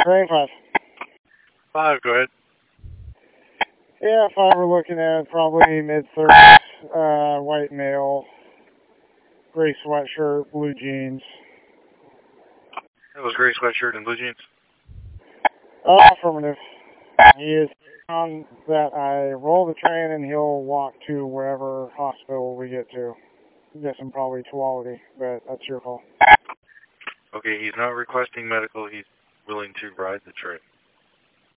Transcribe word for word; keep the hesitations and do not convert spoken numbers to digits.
Train five. Five, go ahead. Yeah, five we're looking at probably mid-thirties, uh, white male, gray sweatshirt, blue jeans. That was gray sweatshirt and blue jeans? Oh, affirmative. He is on that I roll the train and he'll walk to wherever hospital we get to. I'm guessing probably Tuolumne, but that's your call. Okay, he's not requesting medical. He's willing to ride the train.